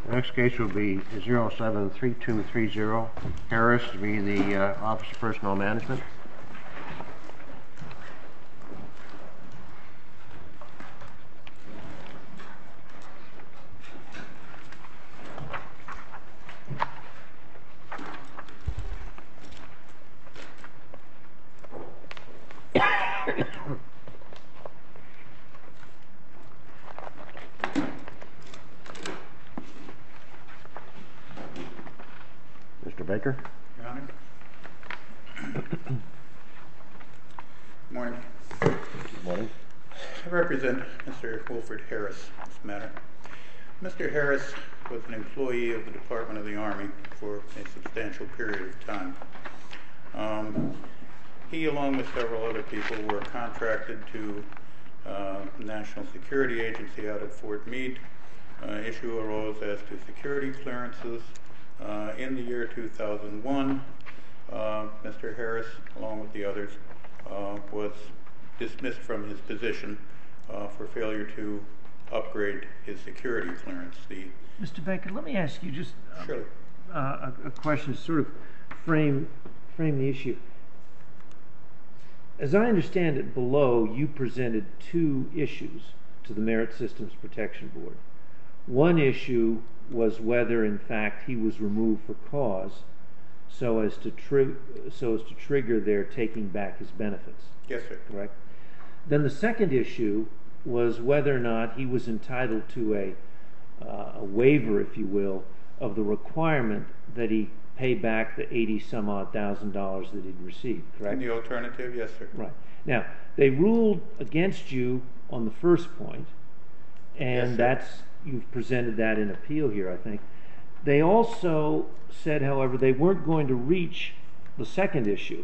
The next case will be 073230, Harris v. the Office of Personnel Management. Mr. Baker. Your Honor. Good morning. Good morning. I represent Mr. Wilfred Harris in this matter. Mr. Harris was an employee of the Department of the Army for a substantial period of time. He, along with several other people, were contracted to the National Security Agency out at Fort Meade. Issue arose as to security clearances. In the year 2001, Mr. Harris, along with the others, was dismissed from his position for failure to upgrade his security clearance. Mr. Baker, let me ask you just Surely. a question to sort of frame the issue. As I understand it, below, you presented two issues to the Merit Systems Protection Board. One issue was whether, in fact, he was removed for cause, so as to trigger their taking back his benefits. Yes, sir. Correct? Then the second issue was whether or not he was entitled to a waiver, if you will, of the requirement that he pay back the $80-some-odd thousand that he'd received. Correct? And the alternative, yes, sir. Right. Now, they ruled against you on the first point, and Yes, you've presented that in appeal here, I think. They also said, however, they weren't going to reach the second issue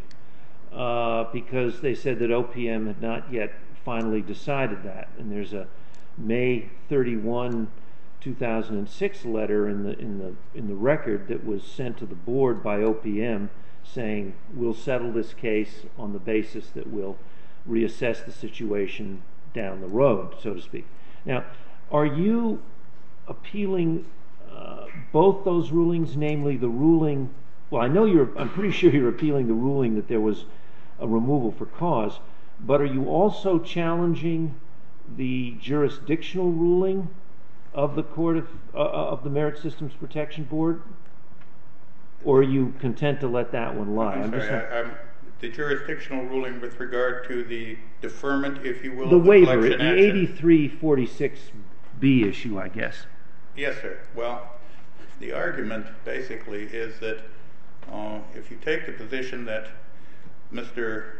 because they said that OPM had not yet finally decided that. And there's a May 31, 2006 letter in the record that was sent to the board by OPM saying, we'll settle this case on the basis that we'll reassess the situation down the road, so to speak. Now, are you appealing both those rulings, namely the ruling, well, I'm pretty sure you're appealing the ruling that there was a removal for cause, but are you also challenging the jurisdictional ruling of the Court of the Merit Systems Protection Board? Or are you content to let that one lie? I'm sorry, the jurisdictional ruling with regard to the deferment, if you will, the of the waiver, collection the action? 8346B issue, I guess. Yes, sir. Well, the argument basically is that if you take the position that Mr.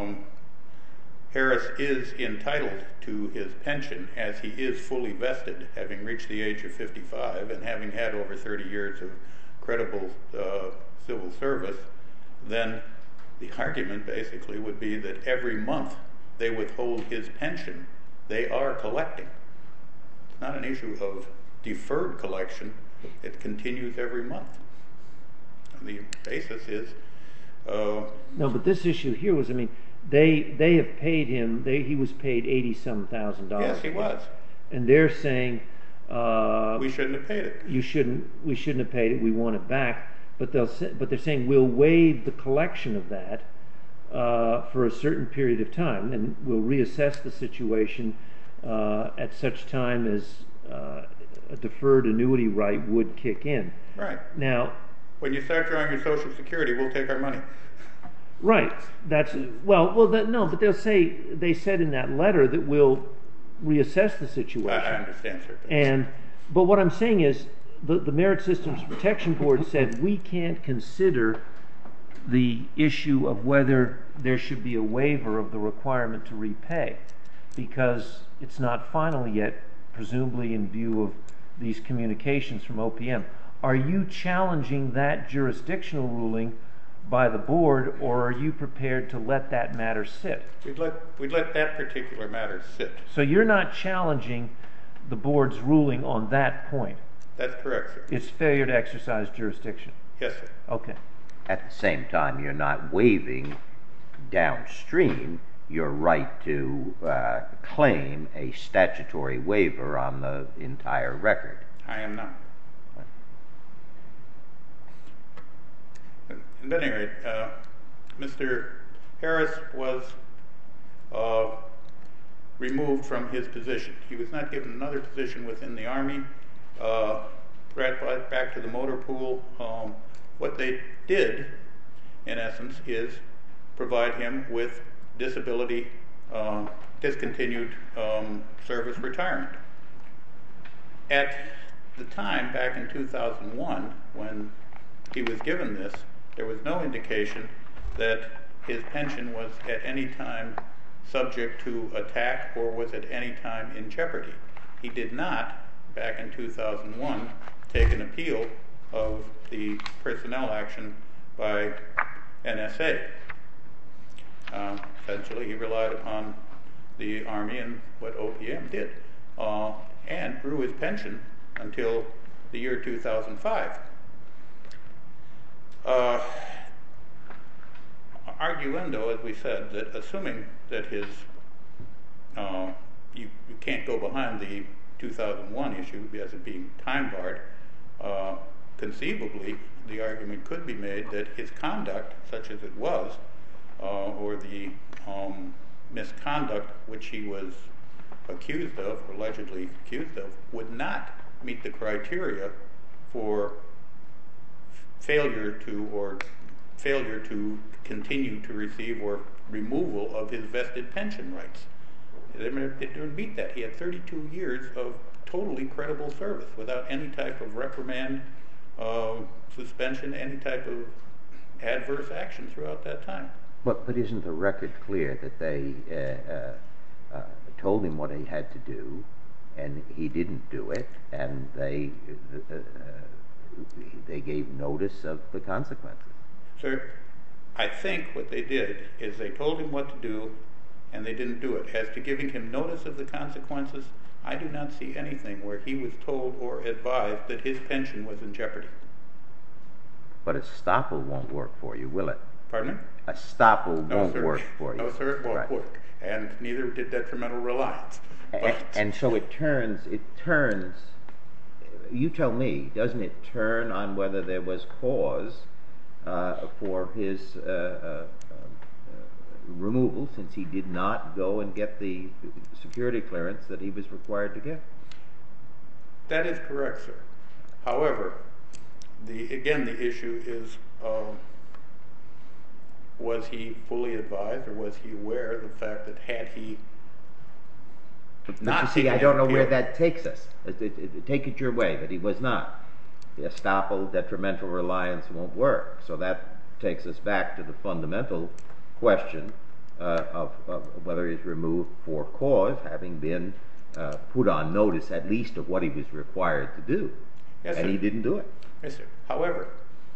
Harris is entitled to his pension as he is fully vested, having reached the age of 55 and having had over 30 years of credible civil service, then the argument basically would be that every month they withhold his pension. They are collecting. It's not an issue of deferred collection. It continues every month. And the basis is... No, but this issue here was, they have paid him, he was paid $80-some thousand. Yes, he was. And they're saying... we shouldn't have paid it. We shouldn't have paid it, we want it back. But they're saying we'll waive the collection of that for a certain period of time, and we'll reassess the situation at such time as a deferred annuity right would kick in. Right. Now, when you start drawing your Social Security, we'll take our money. Right. But they said in that letter that we'll reassess the situation. I understand, sir. But what I'm saying is the Merit Systems Protection Board said we can't consider the issue of whether there should be a waiver of the requirement to repay because it's not final yet, presumably in view of these communications from OPM. Are you challenging that jurisdictional ruling by the board, or are you prepared to let that matter sit? We'd let that particular matter sit. So you're not challenging the board's ruling on that point? That's correct, sir. It's failure to exercise jurisdiction? Yes, sir. Okay. At the same time, you're not waiving downstream your right to claim a statutory waiver on the entire record. I am not. At any rate, Mr. Harris was removed from his position. He was not given another position within the Army. Back to the motor pool. What they did, in essence, is provide him with disability, discontinued service retirement. At the time, back in 2001, when he was given this, there was no indication that his pension was at any time subject to attack or was at any time in jeopardy. He did not, back in 2001, take an appeal of the personnel action by NSA. Essentially, he relied upon the Army and what OPM did, and grew his pension until the year 2005. Arguendo, as we said, that assuming that his you can't go behind the 2001 issue as it being time barred, conceivably the argument could be made that his conduct, such as it was, or the misconduct which he was accused of, or allegedly accused of, would not meet the criteria for failure to continue to receive or removal of his vested pension rights. It didn't meet that. He had 32 years of totally credible service without any type of reprimand, suspension, any type of adverse action throughout that time. But isn't the record clear that they told him what he had to do, and he didn't do it, and they gave notice of the consequences? Sir, I think what they did is they told him what to do, and they didn't do it. As to giving him notice of the consequences, I do not see anything where he was told or advised that his pension was in jeopardy. But estoppel won't work for you, will it? Pardon me? Estoppel won't work for you. No, sir, it won't work. And neither did detrimental reliance. And so it turns, you tell me, doesn't it turn on whether there was cause for his removal, since he did not go and get the security clearance that he was required to get? That is correct, sir. However, the issue is, was he fully advised, or was he aware of the fact that had he not But you see, taken I don't know the where appeal- that takes us. Take it your way, that he was not. The estoppel, detrimental reliance won't work. So that takes us back to the fundamental question of whether he's removed for cause, having been put on notice at least of what he was required to do. Yes, And sir. he didn't do it. Yes, sir. However,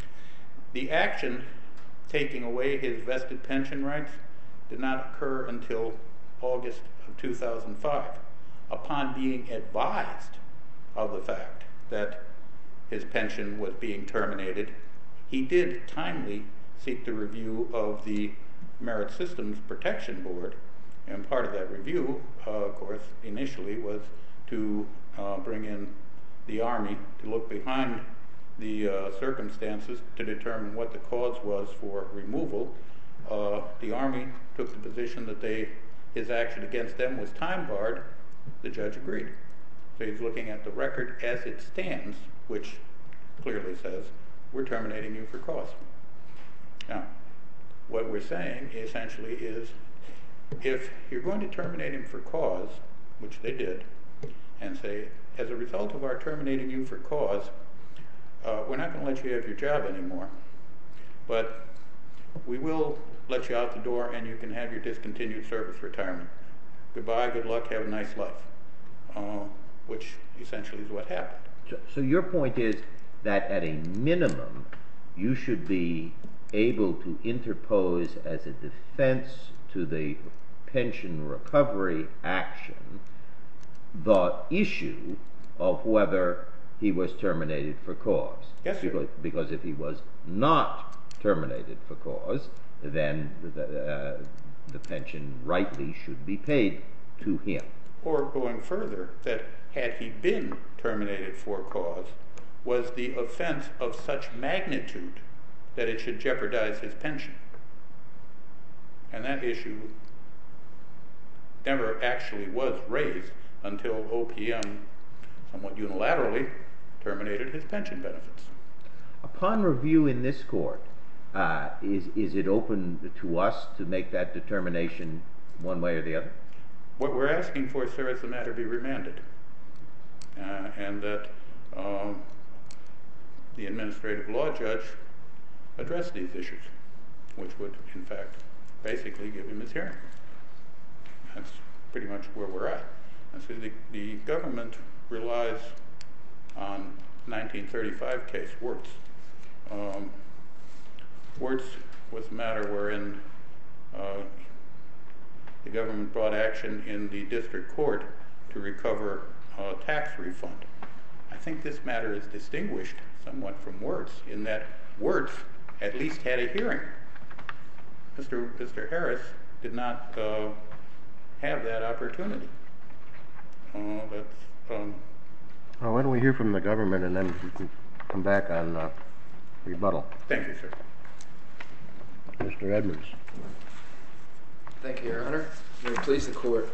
the action taking away his vested pension rights did not occur until August of 2005. Upon being advised of the fact that his pension was being terminated, he did timely seek the review of the Merit Systems Protection Board, and part of that review, of course, initially was to bring in the Army to look behind the circumstances to determine what the cause was for removal. The Army took the position that his action against them was time barred. The judge agreed. So he's looking at the record as it stands, which clearly says, we're terminating you for cause. Now, what we're saying essentially is, if you're going to terminate him for cause, which they did, and say, as a result of our terminating you for cause, we're not going to let you have your job anymore, but we will let you out the door and you can have your discontinued service retirement. Goodbye, good luck, have a nice life, which essentially is what happened. So your point is that at a minimum, you should be able to interpose as a defense to the pension recovery action the issue of whether he was terminated for cause. Yes, sir. Because if he was not terminated for cause, then the pension rightly should be paid to him. Or going further, that had he been terminated for cause, was the offense of such magnitude that it should jeopardize his pension. And that issue never actually was raised until OPM, somewhat unilaterally, terminated his pension benefits. Upon review in this court, is it open to us to make that determination one way or the other? What we're asking for, sir, is the matter be remanded, and that the administrative law judge address these issues, which would, in fact, basically give him his hearing. That's pretty much where we're at. And so the government relies on 1935 case, Wirtz. Wirtz was a matter wherein the government brought action in the district court to recover a tax refund. I think this matter is distinguished somewhat from Wirtz in that Wirtz at least had a hearing. Mr. Harris did not have that opportunity. Well, why don't we hear from the government and then we can come back on rebuttal. Thank you, sir. Mr. Edmonds. Thank you, Your Honor. May it please the court.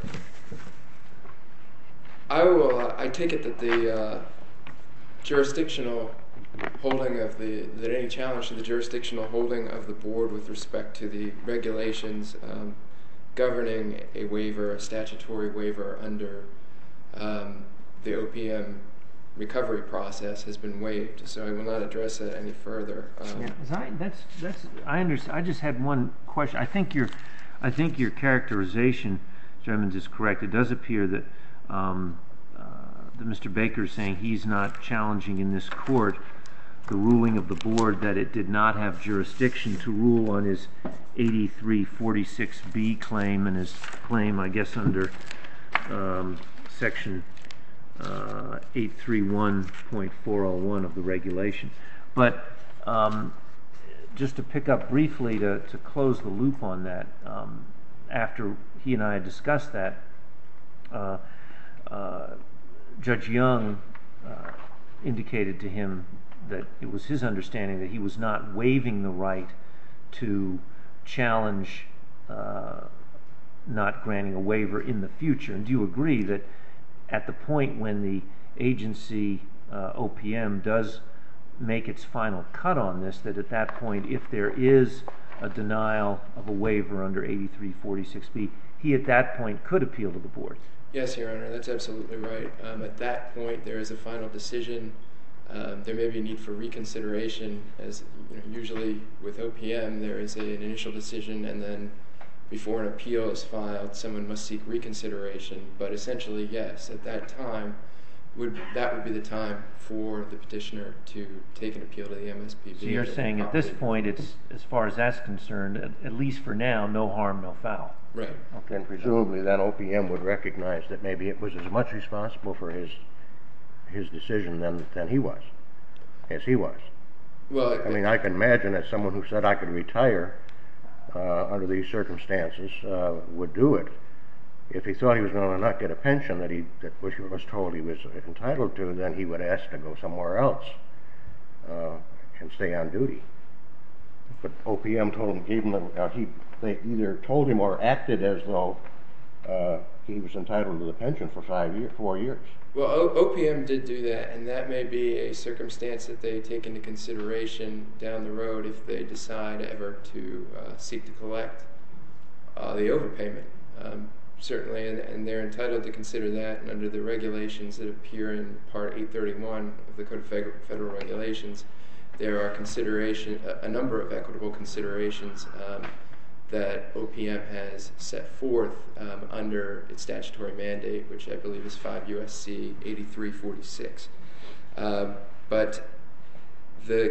I take it that the jurisdictional holding of that any challenge to the jurisdictional holding of the board with respect to the regulations governing a waiver, a statutory waiver under the OPM recovery process has been waived. So I will not address that any further. I understand. I just had one question. I think your characterization, Mr. Edmonds, is correct. It does appear that Mr. Baker is saying he's not challenging in this court the ruling of the board that it did not have jurisdiction to rule on his 8346B claim and his claim, I guess, under section 831.401 of the regulation. But just to pick up briefly to close the loop on that, after he and I had discussed that, Judge Young indicated to him that it was his understanding that he was not waiving the right to challenge not granting a waiver in the future. And do you agree that at the point when the agency, OPM, does make its final cut on this, that at that point, if there is a denial of a waiver under 8346B, he at that point could appeal to the board? Yes, Your Honor, that's absolutely right. At that point, there is a final decision. There may be a need for reconsideration, as usually with OPM, there is an initial decision, and then before an appeal is filed, someone must seek reconsideration. But essentially, yes, at that time, that would be the time for the petitioner to take an appeal to the MSPB. So you're saying at this point, it's, as far as that's concerned, at least for now, no harm, no foul. Right. Okay. And presumably then OPM would recognize that maybe it was as much responsible for his decision than he was, as he was. Well, I mean, I can imagine that someone who said I could retire under these circumstances would do it. If he thought he was going to not get a pension which he was told he was entitled to, then he would ask to go somewhere else and stay on duty. But OPM they either told him or acted as though he was entitled to the pension for 4 years. Well, OPM did do that, and that may be a circumstance that they take into consideration down the road if they decide ever to seek to collect the overpayment. Certainly, and they're entitled to consider that, and under the regulations that appear in Part 831 of the Code of Federal Regulations, there are a number of equitable considerations that OPM has set forth under its statutory mandate, which I believe is 5 U.S.C. 8346. But the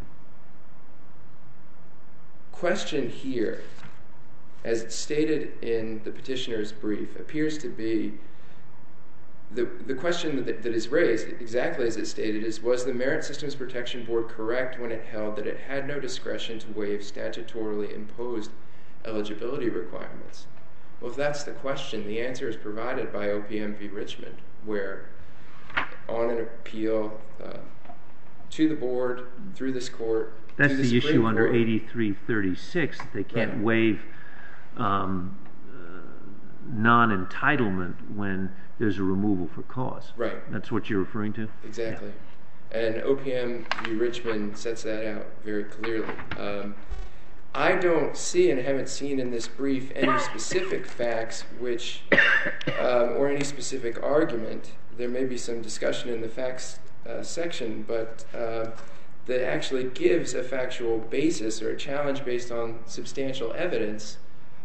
question here, as stated in the petitioner's brief, appears to be the question that is raised, exactly as it stated, is was the Merit Systems Protection Board correct when it held that it had no discretion to waive statutorily imposed eligibility requirements? Well, if that's the question, the answer is provided by OPM v. Richmond, where on an appeal to the board, through this court. That's to the Supreme issue under Court. 8336, that they can't Right. waive non-entitlement when there's a removal for cause. Right. That's what you're referring to? Exactly. And OPM v. Richmond sets that out very clearly. I don't see and haven't seen in this brief any specific facts which, or any specific argument. There may be some discussion in the facts section, but that actually gives a factual basis or a challenge based on substantial evidence,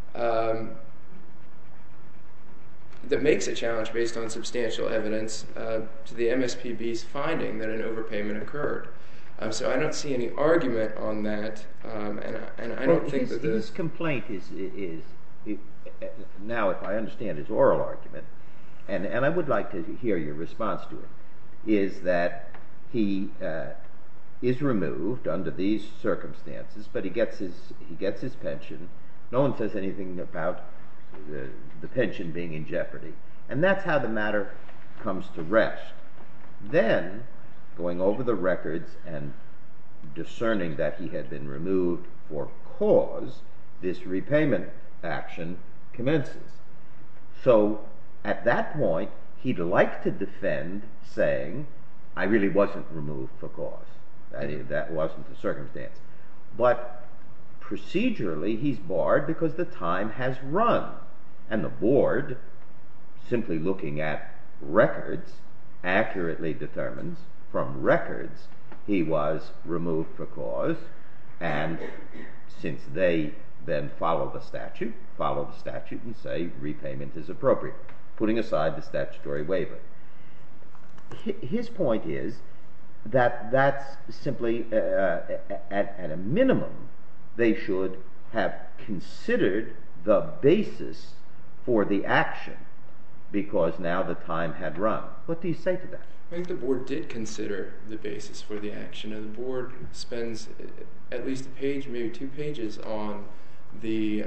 that makes a challenge based on substantial evidence to the MSPB's finding that an overpayment occurred. So I don't see any argument on that, and I don't think that his complaint is now, if I understand his oral argument, and I would like to hear your response to it, is that he is removed under these circumstances, but he gets his pension. No one says anything about the pension being in jeopardy, and that's how the matter comes to rest. Then, going over the records and discerning that he had been removed for cause, this repayment action commences. So at that point, he'd like to defend, saying, I really wasn't removed for cause. That wasn't the circumstance. But procedurally, he's barred because the time has run. And the board, simply looking at records, accurately determines from records he was removed for cause, and since they then follow the statute and say repayment is appropriate, putting aside the statutory waiver. His point is that that's simply, at a minimum, they should have considered the basis for the action, because now the time had run. What do you say to that? I think the board did consider the basis for the action, and the board spends at least a page, maybe 2 pages, on the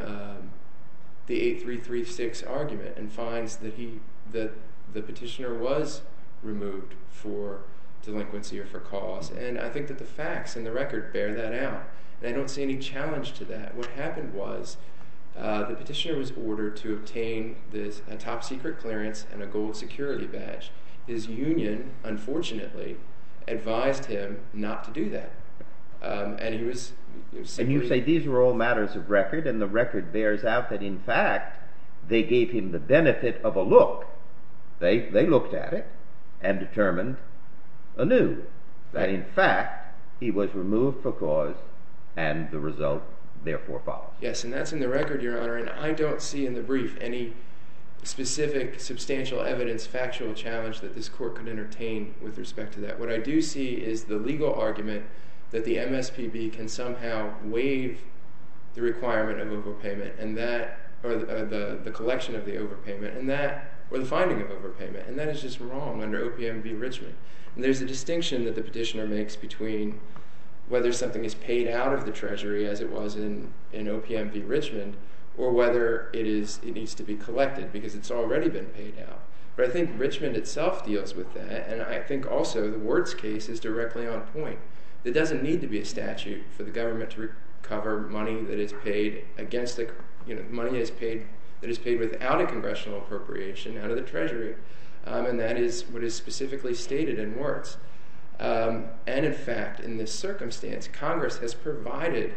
8336 argument, and finds that the petitioner was removed for delinquency or for cause. And I think that the facts and the record bear that out, and I don't see any challenge to that. What happened was the petitioner was ordered to obtain a top secret clearance and a gold security badge. His union, unfortunately, advised him not to do that, and he was simply... And you say these are all matters of record, and the record bears out that, in fact, they gave him the benefit of a look. They looked at it and determined anew that, in fact, he was removed for cause, and the result therefore follows. Yes, and that's in the record, Your Honor, and I don't see in the brief any specific substantial evidence, factual challenge that this court could entertain with respect to that. What I do see is the legal argument that the MSPB can somehow waive the requirement of overpayment, and that, or the collection of the overpayment, and that, or the finding of overpayment, and that is just wrong under OPM v. Richmond. And there's a distinction that the petitioner makes between whether something is paid out of the Treasury, as it was in OPM v. Richmond, or whether it needs to be collected because it's already been paid out. But I think Richmond itself deals with that, and I think also the Wirtz case is directly on point. There doesn't need to be a statute for the government to recover money that is paid against money that is paid without a congressional appropriation out of the Treasury, and that is what is specifically stated in Wirtz. And in fact, in this circumstance, Congress has provided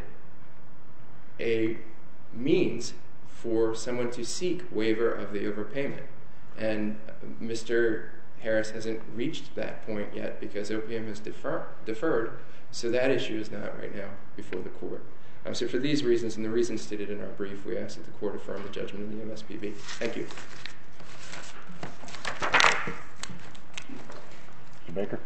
a means for someone to seek waiver of the overpayment. And Mr. Harris hasn't reached that point yet because OPM has deferred, so that issue is not right now before the court. So for these reasons and the reasons stated in our brief, we ask that the court affirm the judgment of the MSPB. Thank you. Mr. Baker?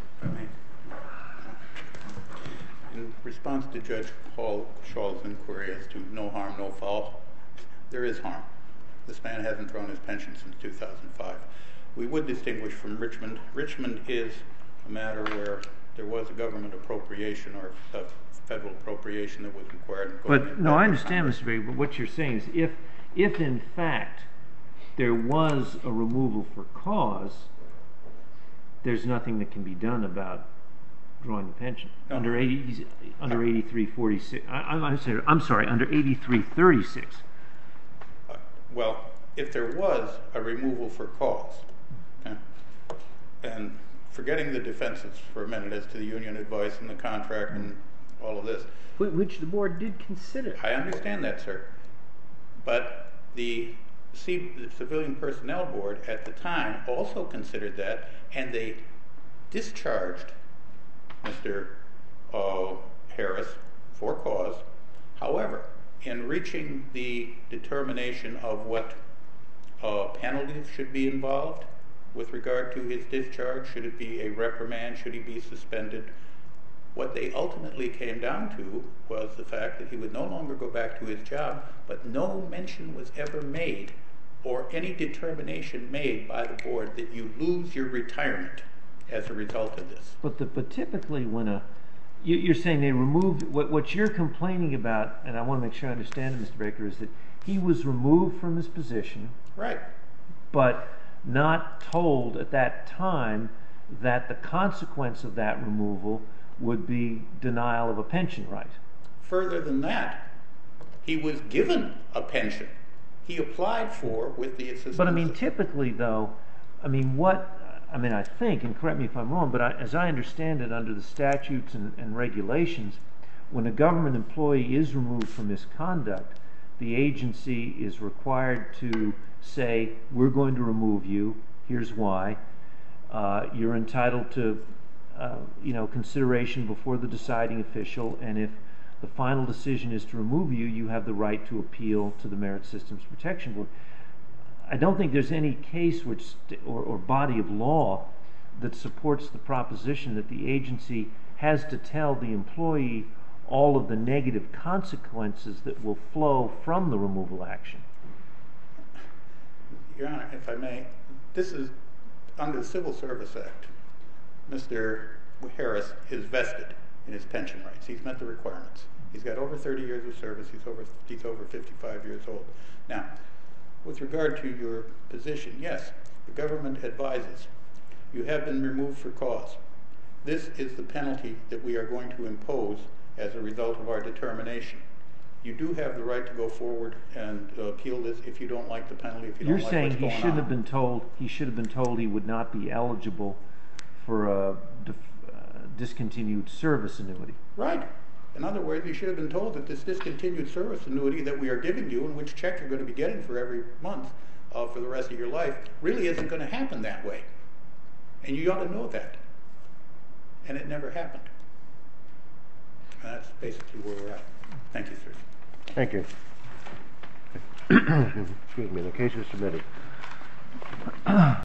In response to Judge Schall's inquiry as to no harm, no foul, there is harm. This man hasn't drawn his pension since 2005. We would distinguish from Richmond. Richmond is a matter where there was a government appropriation or a federal appropriation that was required. But no, I understand, Mr. Baker, but what you're saying is if in fact there was a removal for cause, there's nothing that can be done about drawing the pension. No. Under 8346. I'm sorry, under 8336. Well, if there was a removal for cause, okay, and forgetting the defenses for a minute as to the union advice and the contract and all of this. Which the board did consider. I understand that, sir. But the Civilian Personnel Board at the time also considered that, and they discharged Mr. Harris for cause. However, in reaching the determination of what penalties should be involved with regard to his discharge, should it be a reprimand, should he be suspended, what they ultimately came down to was the fact that he would no longer go back to his job, but no mention was ever made or any determination made by the board that you lose your retirement as a result of this. But typically when you're saying they removed, what you're complaining about, and I want to make sure I understand it, Mr. Baker, is that he was removed from his position. Right. But not told at that time that the consequence of that removal would be denial of a pension right. Further than that, he was given a pension. He applied for with the assistance. But I mean, typically though, I think, and correct me if I'm wrong, but as I understand it under the statutes and regulations, when a government employee is removed for misconduct, the agency is required to say, we're going to remove you, here's why. You're entitled to consideration before the deciding official, and if the final decision is to remove you, you have the right to appeal to the Merit Systems Protection Board. I don't think there's any case or body of law that supports the proposition that the agency has to tell the employee all of the negative consequences that will flow from the removal action. Your Honor, if I may, this is under the Civil Service Act. Mr. Harris is vested in his pension rights. He's met the requirements. He's got over 30 years of service. He's over 55 years old. Now, with regard to your position, yes, the government advises you have been removed for cause. This is the penalty that we are going to impose as a result of our determination. You do have the right to go forward and appeal this if you don't like the penalty, if you don't like what's going on. You're saying he should have been told he would not be eligible for a discontinued service annuity. Right. In other words, you should have been told that this discontinued service annuity that we are giving you, and which check you're going to be getting for every month for the rest of your life, really isn't going to happen that way. And you ought to know that. And it never happened. And that's basically where we're at. Thank you, sir. Thank you. Excuse me, the case is submitted.